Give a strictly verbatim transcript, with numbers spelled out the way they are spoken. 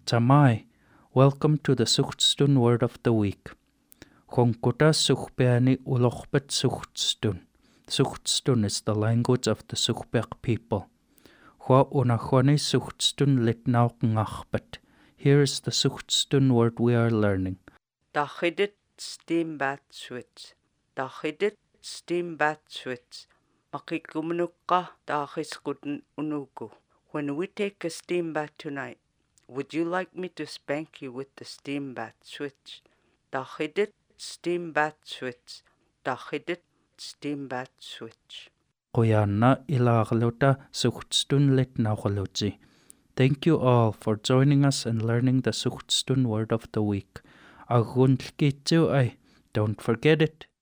Tamai, welcome to the Suhtstun Word of the Week. Honkuta Suhpeani Ulochbet Suhtstun. Suhtstun is the language of the Suhbek people. Hwa unachwani Suhtstun litnauk ngachbet. Here is the Suhtstun word we are learning. Dachidit steambat switch. Dachidit steambat switch. Makikumunukka dachiskuten unuku. When we take a steam bath tonight, would you like me to spank you with the steam bath switch? Dachidit steam bath switch. Dachidit steam bath switch. Qoyanna ilagluta Suhtstun litnaugaluji. Thank you all for joining us and learning the Suhtstun word of the week. Aguntlkitsu ay, don't forget it.